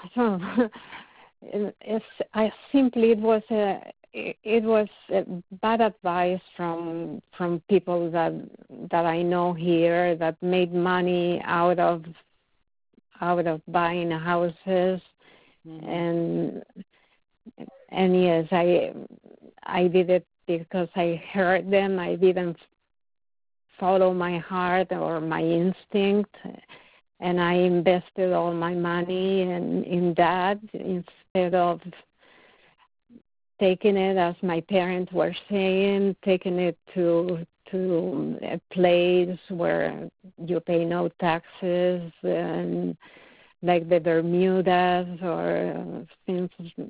So it was bad advice from people that I know here that made money out of buying houses, and yes, I did it because I heard them. I didn't follow my heart or my instinct, and I invested all my money in that instead of taking it, as my parents were saying, taking it to a place where you pay no taxes, and like the Bermudas or things,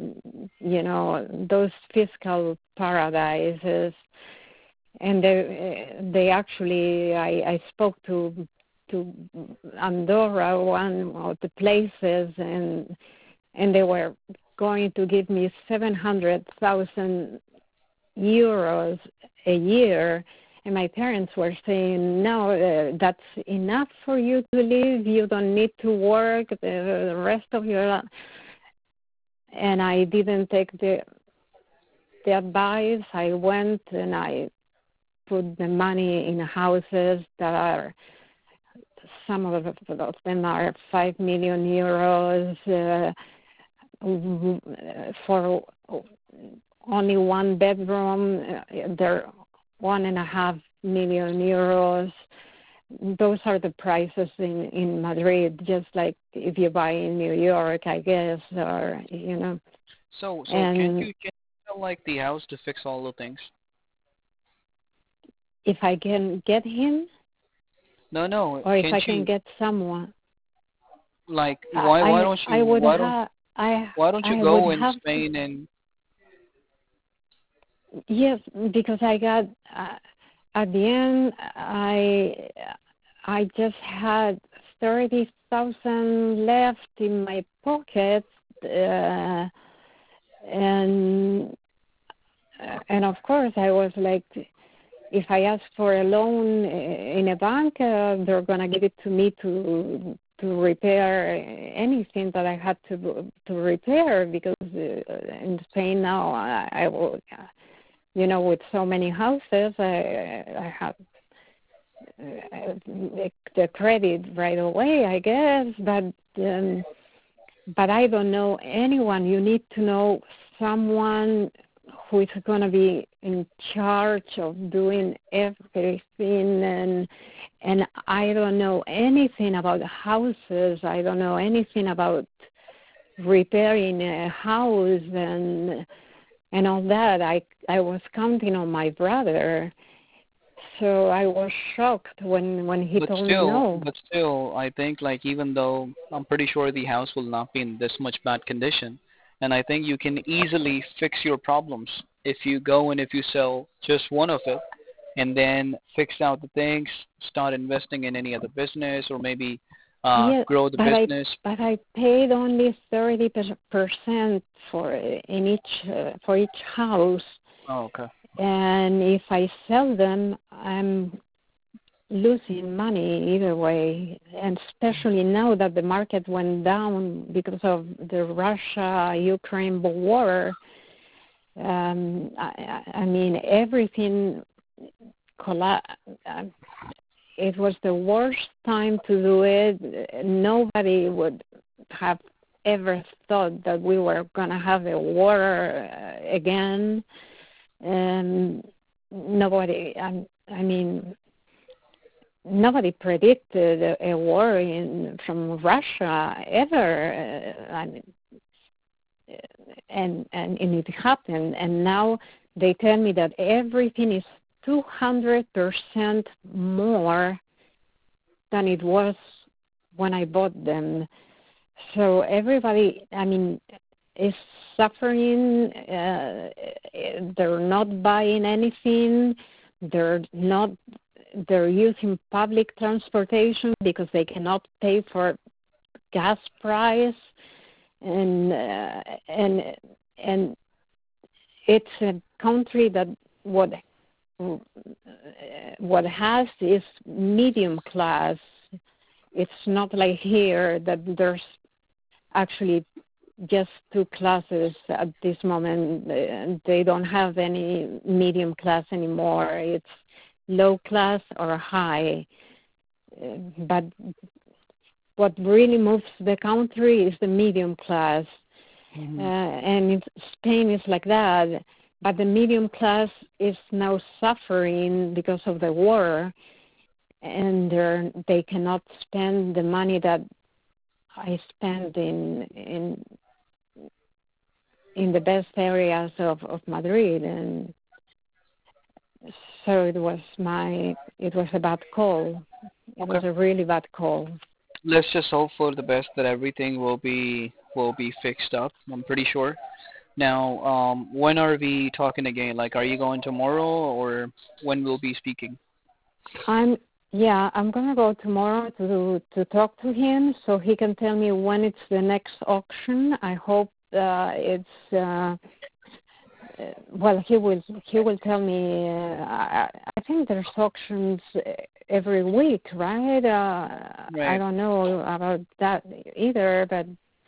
those fiscal paradises. And they actually, I spoke to Andorra, one of the places, and they were going to give me 700,000 euros a year, and my parents were saying, no, that's enough for you to live. You don't need to work the rest of your life. And I didn't take the advice. I went and I put the money in houses that are, some of them are 5 million euros for only one bedroom. They're 1.5 million euros. Those are the prices in Madrid, just like if you buy in New York, I guess, or, So can you tell like the house to fix all the things? If I can get him? No. Or if Can't I can you, get someone? like, why don't I you would why don't have. why don't you I would go in have to. Spain and Yes, because I got at the end I just had 30,000 left in my pocket, and of course I was like, if I ask for a loan in a bank, they're gonna give it to me to repair anything that I had to repair, because in Spain now I will. With so many houses, I have the credit right away, I guess. But I don't know anyone. You need to know someone who is going to be in charge of doing everything. And I don't know anything about houses. I don't know anything about repairing a house and all that. I was counting on my brother, so I was shocked when he told me no. But still, I think, like, even though I'm pretty sure the house will not be in this much bad condition, and I think you can easily fix your problems if you go and if you sell just one of it, and then fix out the things, start investing in any other business, or maybe Yes, grow the business. but I paid only 30% for each house. Oh, okay. And if I sell them, I'm losing money either way, and especially now that the market went down because of the Russia-Ukraine war. I mean, everything collapsed. It was the worst time to do it. Nobody would have ever thought that we were going to have a war again. Nobody, I mean, nobody predicted a war from Russia ever. And it happened. And now they tell me that everything is 200% more than it was when I bought them. So everybody, I mean, is suffering. They're not buying anything. They're using public transportation because they cannot pay for gas price, and it's a country that what has is medium class. It's not like here that there's actually just two classes at this moment. They don't have any medium class anymore. It's low class or high. But what really moves the country is the medium class. And Spain is like that. But the medium class is now suffering because of the war, and they cannot spend the money that I spend in the best areas of Madrid, and so it was a bad call. It was a really bad call. Let's just hope for the best that everything will be fixed up. I'm pretty sure. Now, when are we talking again? Like, are you going tomorrow, or when we'll be speaking? I'm gonna go tomorrow to talk to him so he can tell me when it's the next auction. I hope it's well, he will tell me. I think there's auctions every week, right? Right. I don't know about that either, but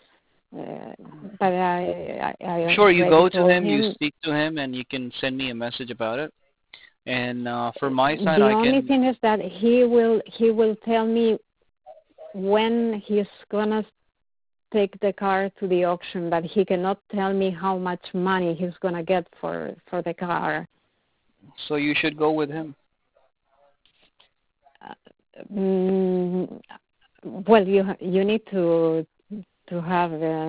I Sure, you go to him, him, you speak to him, and you can send me a message about it. And from my side, the I only can. thing is that he will tell me when he's gonna take the car to the auction, but he cannot tell me how much money he's gonna get for the car. So you should go with him. Well, you need to have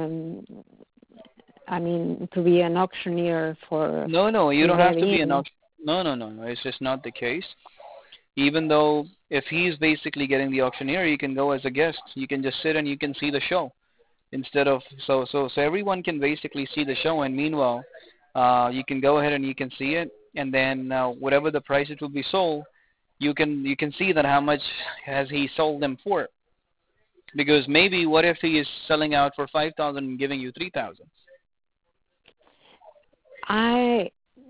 to be an auctioneer for. No, you don't have to be an in. auction. No. It's just not the case. Even though if he's basically getting the auctioneer, you can go as a guest. You can just sit and you can see the show instead of so everyone can basically see the show. And meanwhile, you can go ahead and you can see it, and then whatever the price it will be sold, you can see that how much has he sold them for. Because maybe what if he is selling out for 5,000 and giving you 3,000? I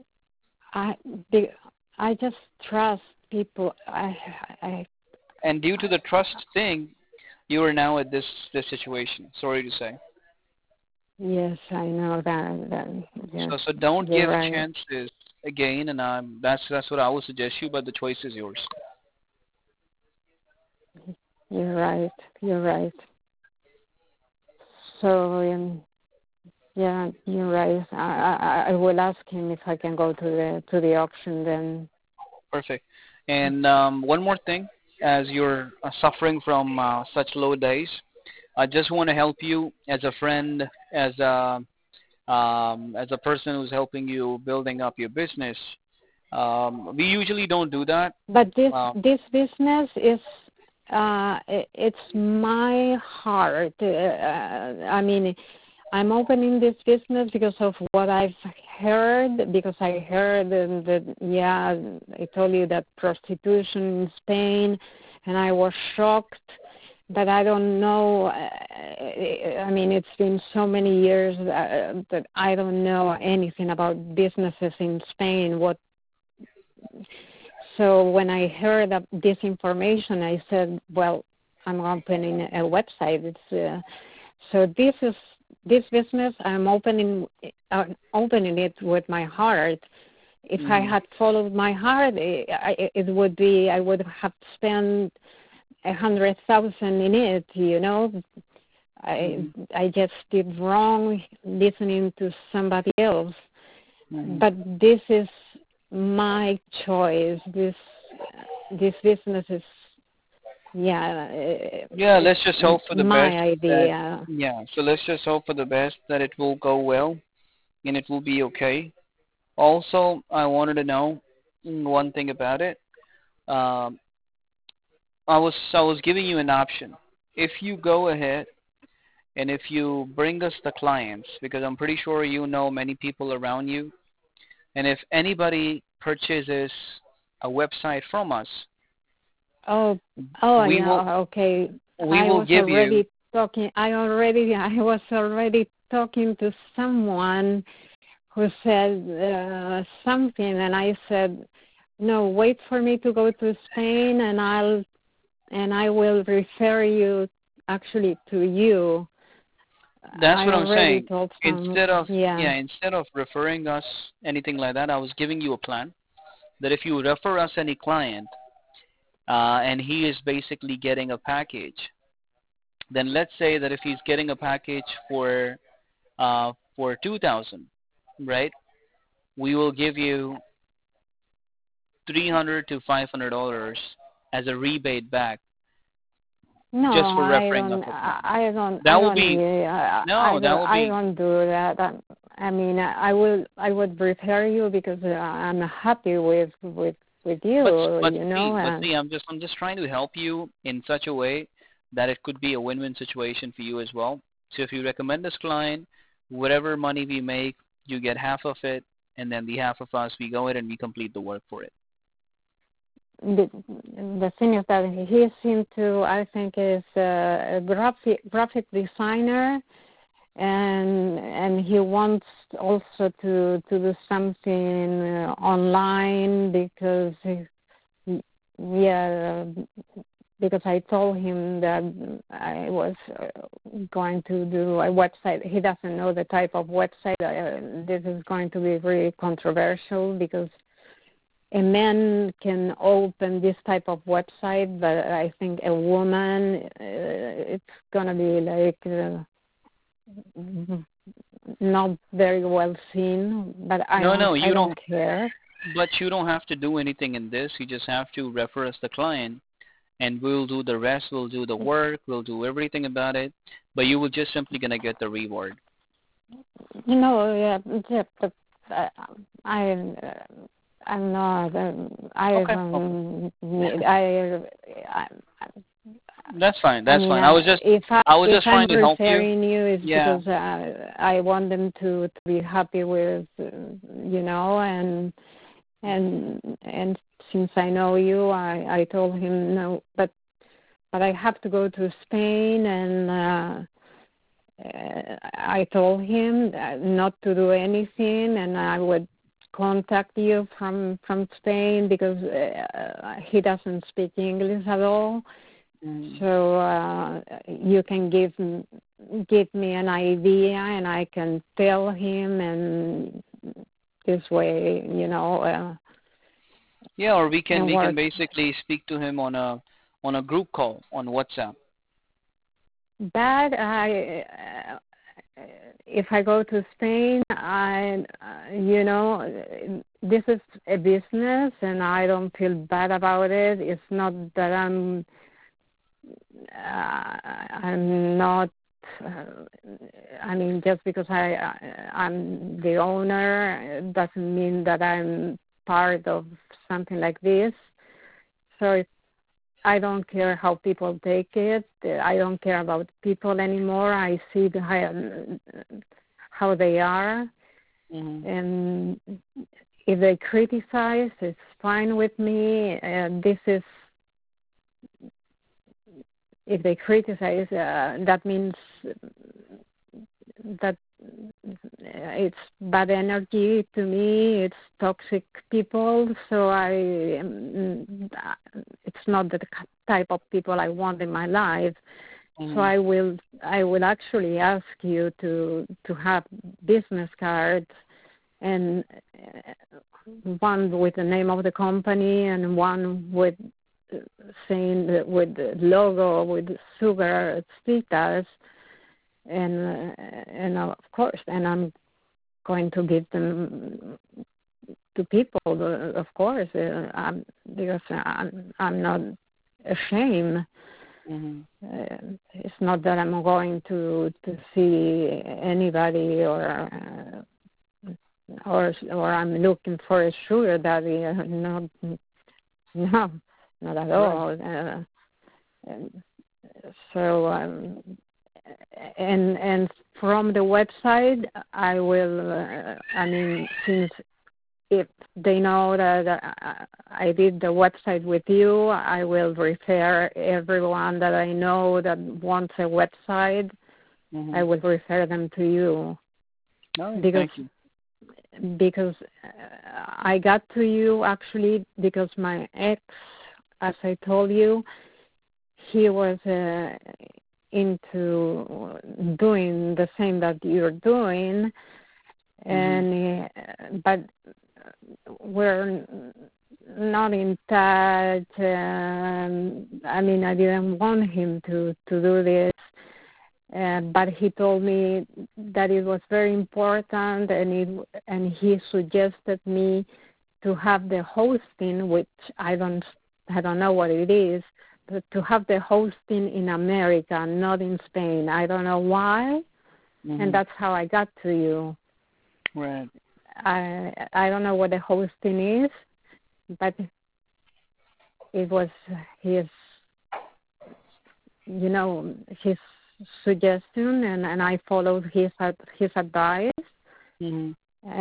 just trust people. And due to the trust thing, you are now at this situation. Sorry to say. Yes, I know that yes, So don't you're give right. chances again, and that's what I would suggest you. But the choice is yours. You're right. So yeah, you're right. I will ask him if I can go to the auction then. Perfect. And one more thing, as you're suffering from such low days, I just want to help you as a friend, as a person who's helping you building up your business. We usually don't do that. But Um, this business is it's my heart. I'm opening this business because of what I've heard. Because I heard that I told you that prostitution in Spain, and I was shocked. But I don't know. It's been so many years that I don't know anything about businesses in Spain. So when I heard of this information, I said, "Well, I'm opening a website." So this business. I'm opening it with my heart. If I had followed my heart, it would be I would have spent 100,000 in it. I just did wrong listening to somebody else. But this is my choice. This business is let's just hope for the my best. idea. So let's just hope for the best that it will go well and it will be okay. Also, I wanted to know one thing about it. Um, I was giving you an option. If you go ahead and if you bring us the clients, because I'm pretty sure you know many people around you, and if anybody purchases a website from us, Oh, we yeah, will okay. we will give you. I was already talking to someone who said something, and I said, "No, wait for me to go to Spain, and I will refer you actually to you." That's I what I'm already saying. told some. Yeah, Yeah. instead of referring us anything like that, I was giving you a plan that if you refer us any client, and he is basically getting a package, then let's say that if he's getting a package for 2,000, right? We will give you 300 to $500 as a rebate back No, just for I referring us don't. a client. I That will don't be need. no, that will I be don't do that. I mean, I will. I would refer you because I'm happy with but you. but You see know, but and see I'm just trying to help you in such a way that it could be a win-win situation for you as well. So if you recommend this client, whatever money we make, you get half of it, and then the half of us, we go in and we complete the work for it. the thing is that he seemed to. I think is a graphic designer, and he wants also to do something online because yeah, because I told him that I was going to do a website. He doesn't know the type of website. This is going to be very controversial because a man can open this type of website, but I think a woman, it's going to be like not very well seen. But No, I you don't. don't care. But you don't have to do anything in this. You just have to refer us the client, and we'll do the rest. We'll do the work. We'll do everything about it. But you will just simply gonna get the reward. You know, yeah, but uh, I, I'm not. I Okay. Okay. don't need. That's fine. I That's mean, fine. I was if just I'm trying to help you. referring you, it's Yeah. because I want them to be happy with, you know, and since I know you, I told him no, but I have to go to Spain, and I told him not to do anything, and I would contact you from Spain because he doesn't speak English at all. Mm. So you can give me an idea, and I can tell him, and this way, you know, Yeah, or and we can work. basically speak to him on a group call on WhatsApp. That if I go to Spain, you know, this is a business, and I don't feel bad about it. It's not that I'm not. I mean, just because I'm the owner doesn't mean that I'm part of something like this. So I don't care how people take it. I don't care about people anymore. I see how they are, Mm-hmm. and if they criticize, it's fine with me. This is if they criticize, that means that it's bad energy to me. It's toxic people. So it's not the type of people I want in my life. So Mm-hmm. I will actually ask you to have business cards, and one with the name of the company and one with saying with the logo with sugar stickers, and of course, and I'm going to give them to people, of course, because I'm not ashamed. Mm-hmm. It's not that I'm going to see anybody or I'm looking for a sugar daddy. No, no, not at Right. all. And so and from the website, I will. I mean, since if they know that I did the website with you, I will refer everyone that I know that wants a website. Mm-hmm. I will refer them to you No, because thank you. I got to you actually because my ex, as I told you, he was into doing the same that you're doing, and but we're not in touch. I mean, I didn't want him to do this, but he told me that it was very important, and he suggested me to have the hosting, which I don't know what it is, but to have the hosting in America, not in Spain. I don't know why, and that's how I got to you. Right. I don't know what the hosting is, but it was his suggestion, and I followed his advice, and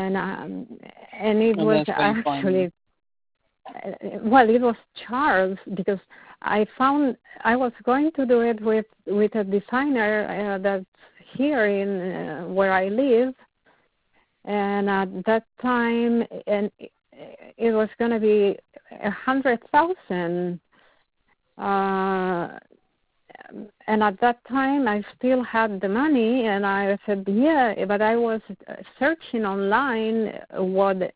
it was actually well, it was Charles, because I was going to do it with a designer that's here in where I live, and at that time, and it was going to be 100,000. And at that time, I still had the money, and I said, yeah, but I was searching online what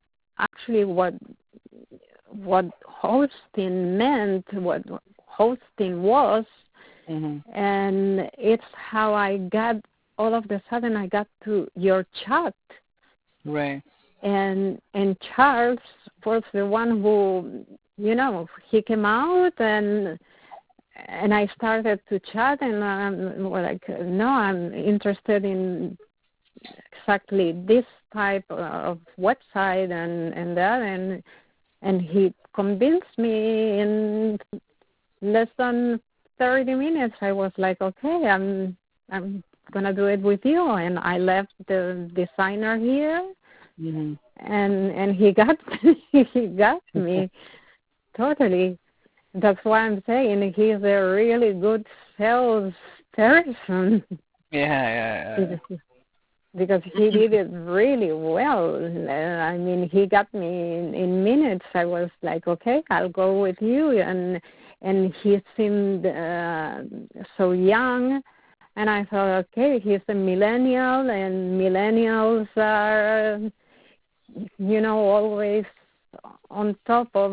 hosting meant, what hosting was, and it's how I got, all of a sudden, I got to your chat. Right. And Charles was the one who, he came out, and I started to chat, and I'm like, no, I'm interested in exactly this type of website and that, and he convinced me in less than 30 minutes. I was like, okay, I'm gonna do it with you, and I left the designer here, and he got me totally. That's why I'm saying he's a really good sales person. Yeah. Because he did it really well. I mean, he got me in minutes. I was like, okay, I'll go with you. And he seemed so young. And I thought, okay, he's a millennial, and millennials are, always on top of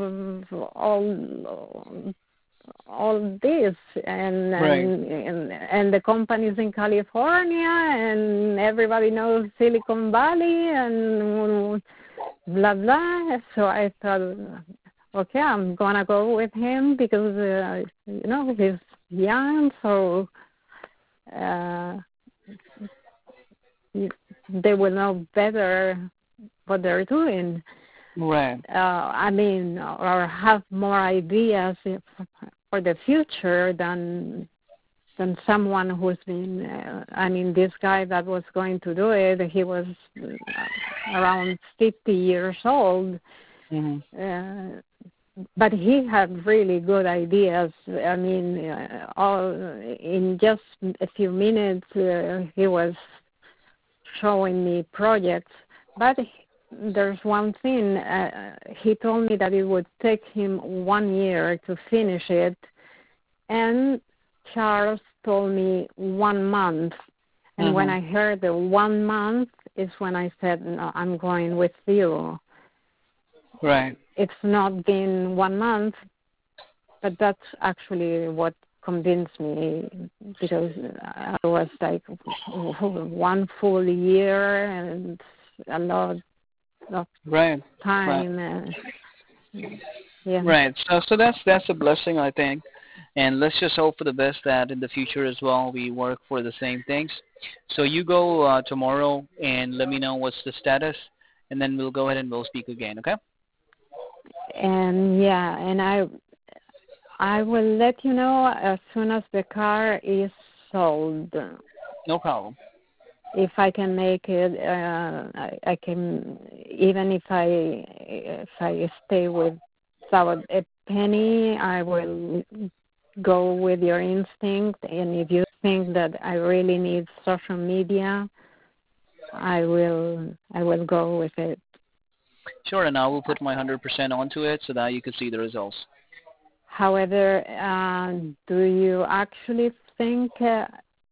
all this, and the companies in California, and everybody knows Silicon Valley, and blah blah. So I thought, okay, I'm gonna go with him because he's young, so they will know better what they're doing. Right. I mean, or have more ideas for the future than someone who's been. I mean, this guy that was going to do it, he was around 50 years old. But he had really good ideas. I mean, all in just a few minutes, he was showing me projects. But there's one thing. He told me that it would take him 1 year to finish it, and Charles told me 1 month. And when I heard the 1 month is when I said, no, I'm going with you. Right. It's not been 1 month, but that's actually what convinced me, because I was like 1 full year and a lot of time. Right. So that's a blessing, I think. And let's just hope for the best that in the future as well we work for the same things. So you go tomorrow and let me know what's the status, and then we'll go ahead and we'll speak again, okay? And I will let you know as soon as the car is sold. No problem. If I can make it, I can. Even if I stay without a penny, I will go with your instinct. And if you think that I really need social media, I will go with it. Sure, and I will put my 100% onto it so that you can see the results. However, do you actually think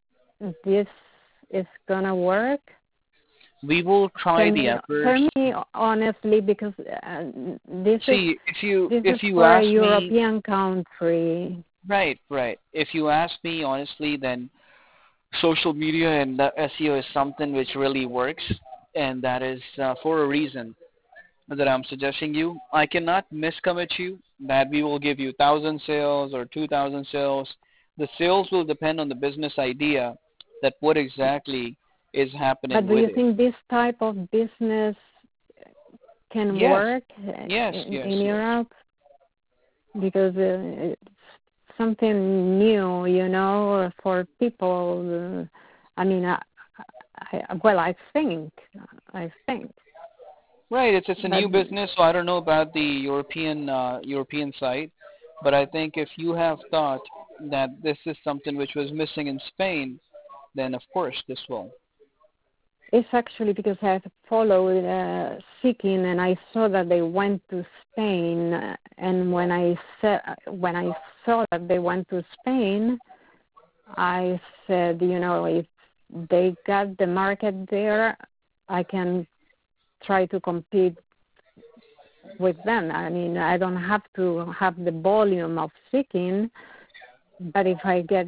this is gonna work? We will try Can the you efforts. tell me honestly, because See, this is if you for a ask me, European country. right, right. If you ask me honestly, then social media and the SEO is something which really works, and that is for a reason that I'm suggesting you. I cannot miscommit you that we will give you 1,000 sales or 2,000 sales. The sales will depend on the business idea that what exactly is happening But do with you it. think this type of business can Yes, work yes, yes, in yes. Europe? Because it's something new, for people. I mean, well, I think, Right, it's a but new business, so I don't know about the European side, but I think if you have thought that this is something which was missing in Spain, then of course this will. it's actually because I have followed Seeking, and I saw that they went to Spain. And when I saw that they went to Spain, I said, if they got the market there, I can try to compete with them. I mean, I don't have to have the volume of Seeking, but if I get,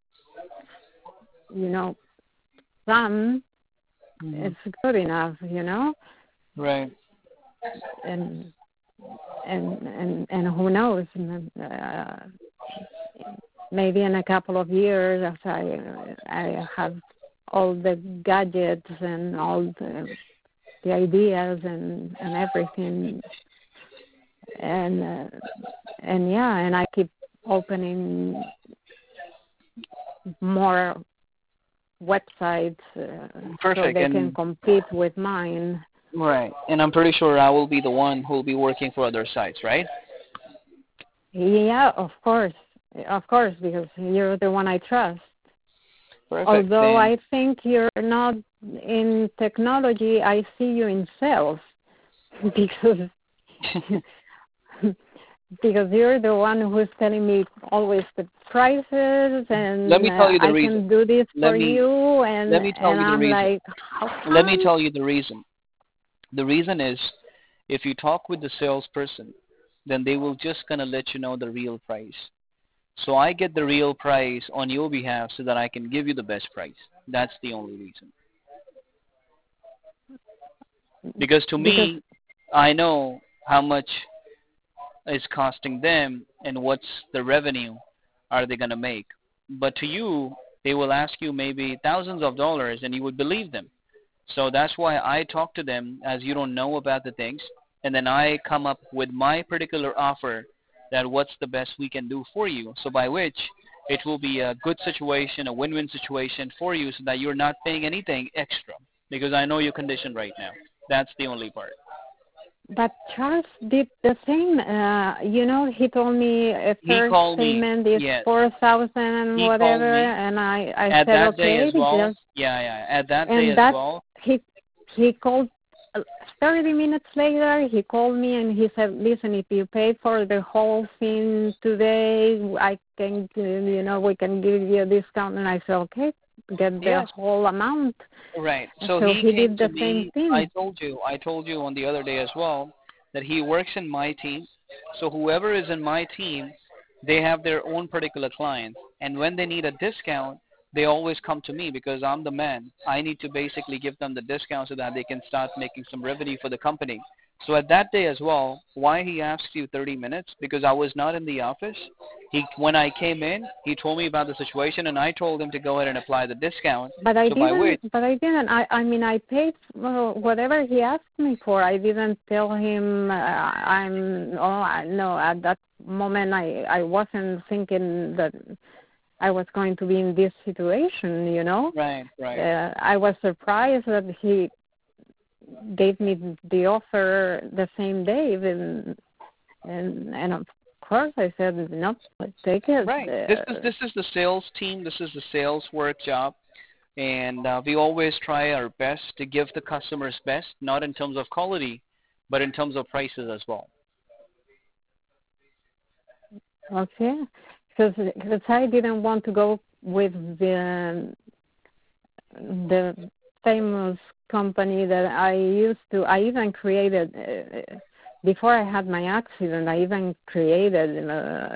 you know, some, Hmm. it's good enough, Right. and and who knows, maybe in a couple of years after I have all the gadgets and all the ideas and everything, and yeah, and I keep opening more websites so Perfect. they can And compete with mine. right. And I'm pretty sure I will be the one who will be working for other sites, right? Yeah, of course, because you're the one I trust. Perfect. Although Then I think you're not in technology, I see you in sales because because you're the one who's telling me always the prices, let and me tell you the I reason. can do this Let for me you, let and me tell you the I'm reason. like, how Let me come? tell you the reason. The reason is if you talk with the salesperson, then they will just gonna let you know the real price. So I get the real price on your behalf so that I can give you the best price. That's the only reason. Because to Because me, I know how much is costing them and what's the revenue are they going to make. But to you, they will ask you maybe thousands of dollars and you would believe them. So that's why I talk to them as you don't know about the things, and then I come up with my particular offer that what's the best we can do for you. So by which it will be a good situation, a win-win situation for you so that you're not paying anything extra because I know your condition right now. That's the only part. But Charles did the same. He told me a He first called me. payment is Yes. 4,000 and He called whatever, me and I at said that day okay, as well. just Yeah, yeah. At that day and as that well. he called 30 minutes later. He called me and he said, "Listen, if you pay for the whole thing today, I can, we can give you a discount." And I said, "Okay, get the Yes. whole amount." Right. So So he he came did to the same me. thing. I told you on the other day as well that he works in my team. So whoever is in my team, they have their own particular clients, and when they need a discount, they always come to me because I'm the man. I need to basically give them the discount so that they can start making some revenue for the company. So at that day as well, why he asked you 30 minutes? Because I was not in the office. When I came in, he told me about the situation, and I told him to go ahead and apply the discount. But I So by didn't. which, But I didn't. I mean, I paid whatever he asked me for. I didn't tell him I'm. Oh, no. At that moment, I wasn't thinking that I was going to be in this situation. right, right. I was surprised that he gave me the offer the same day, and of course I said no, take it. Right. This is the sales team. This is the sales work job, and we always try our best to give the customers best, not in terms of quality, but in terms of prices as well. Okay, because I didn't want to go with the the famous company that I used to. I even created before I had my accident. I even created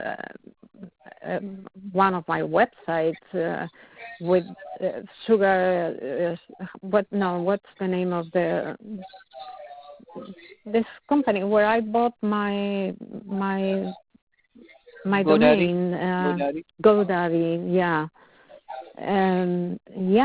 one of my websites with sugar. What's the name of this company where I bought my GoDaddy. domain, GoDaddy. GoDaddy, yeah. And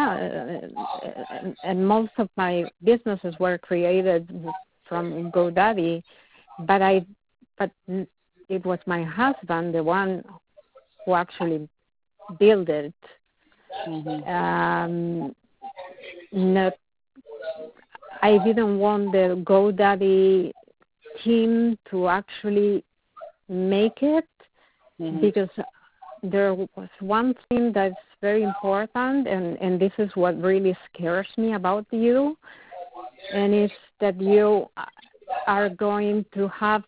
and most of my businesses were created from GoDaddy, but it was my husband, the one who actually built it. Mm-hmm. Not, I didn't want the GoDaddy team to actually make it, because there was one thing that's very important, and this is what really scares me about you, and it's that you're going to have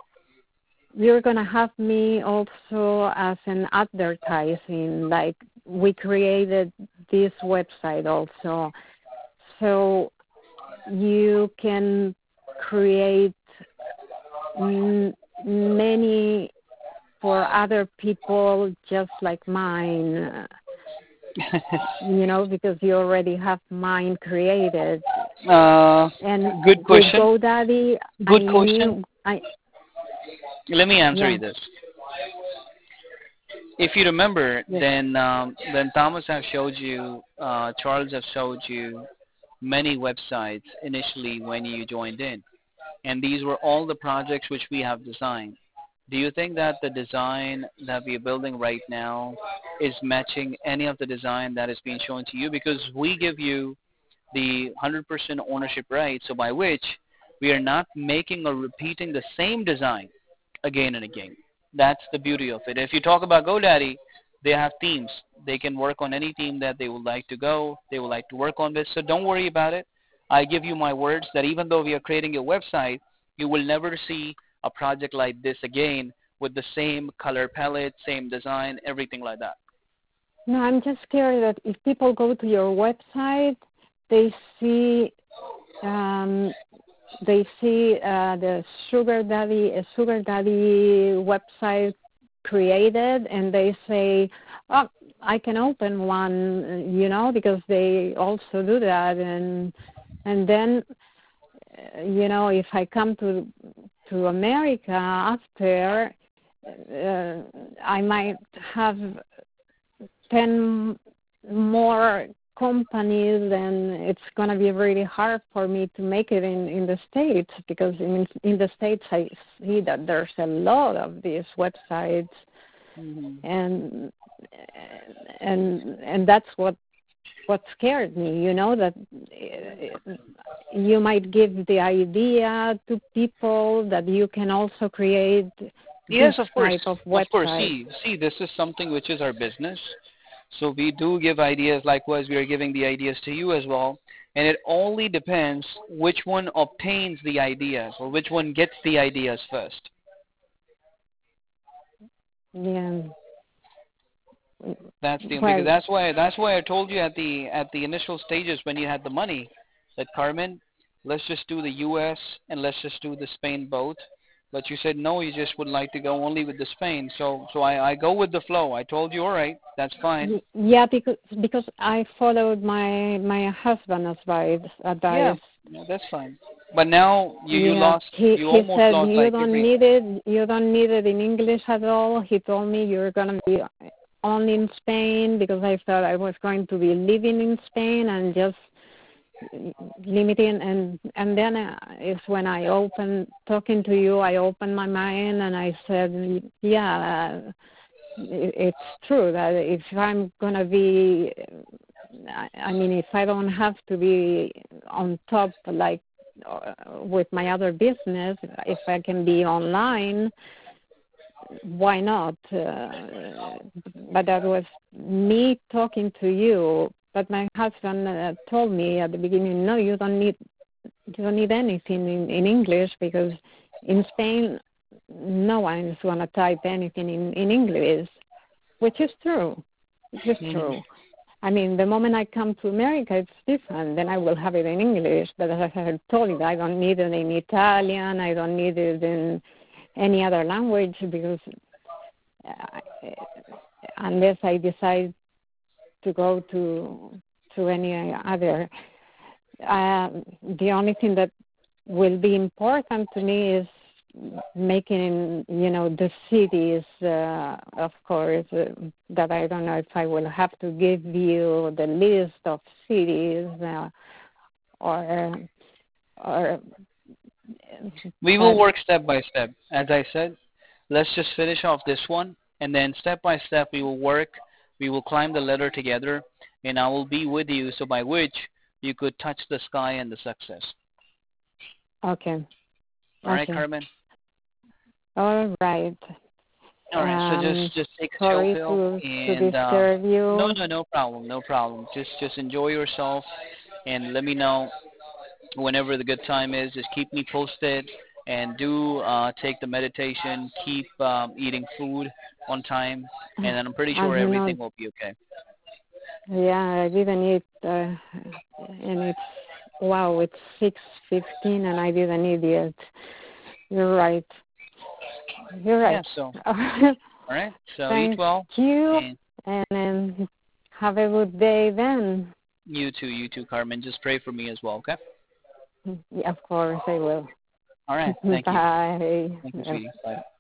me also as an advertising, like we created this website also, so you can create many for other people just like mine, because you already have mine created. And good question. With GoDaddy, good question. Let me answer you this. If you remember, yes. then Thomas have showed you, Charles have showed you many websites initially when you joined in, and these were all the projects which we have designed. Do you think that the design that we are building right now is matching any of the design that is being shown to you? Because we give you the 100% ownership right, so by which we are not making or repeating the same design again and again. That's the beauty of it. If you talk about GoDaddy, they have teams. They can work on any team that they would like to go. They would like to work on this. So don't worry about it. I give you my words that even though we are creating a website, you will never see a project like this again with the same color palette, same design, everything like that. No, I'm just scared that if people go to your website, they see the sugar daddy website created, and they say, "Oh, I can open one," because they also do that, and then, if I come to America after, I might have 10 more companies, and it's going to be really hard for me to make it in the States, because in the States I see that there's a lot of these websites, and that's what scared me, that you might give the idea to people that you can also create yes, this of course. type of website. Of course. See, this is something which is our business. So we do give ideas. Likewise, we are giving the ideas to you as well. And it only depends which one obtains the ideas or which one gets the ideas first. Yeah. That's the because that's why I told you at the initial stages when you had the money that Carmen, let's just do the U.S. and let's just do the Spain both. But you said no, you just would like to go only with the Spain. So I go with the flow. I told you, all right, that's fine. Yeah, because I followed my husband's advice. Yeah, that's fine. But now you lost. He almost said lost you don't need it. You don't need it in English at all. He told me you're gonna be only in Spain, because I thought I was going to be living in Spain and just limiting, and then is when I talking to you, I opened my mind and I said, it's true that if I'm going to be, if I don't have to be on top like with my other business, if I can be online, why not? But that was me talking to you. But my husband told me at the beginning, no, you don't need anything in English, because in Spain, no one is going to type anything in English, which is true. True. I mean, the moment I come to America, it's different. Then I will have it in English. But as I told you, I don't need it in Italian. I don't need it in any other language because unless I decide to go to any other, the only thing that will be important to me is making, the cities, of course, that I don't know if I will have to give you the list of cities or We will work step by step. As I said, let's just finish off this one, and then step by step we will work. We will climb the ladder together, and I will be with you, so by which you could touch the sky and the success. Okay. All right, Okay. Carmen? All right. All right, so just take a chill Sorry pill, to and disturb you. no problem, no problem. Just enjoy yourself, and let me know whenever the good time is. Just keep me posted, and do take the meditation. Keep eating food on time, and then I'm pretty As sure you know, everything will be okay. yeah, I didn't eat, and it's 6:15, and I didn't eat yet. You're right. You're Yeah. right. So all right. So eat Thank well, you, and and have a good day then. you too, Carmen. Just pray for me as well, okay? Yeah, of course I will. All right. Thank you. Bye. Thank you, sweetie. Bye.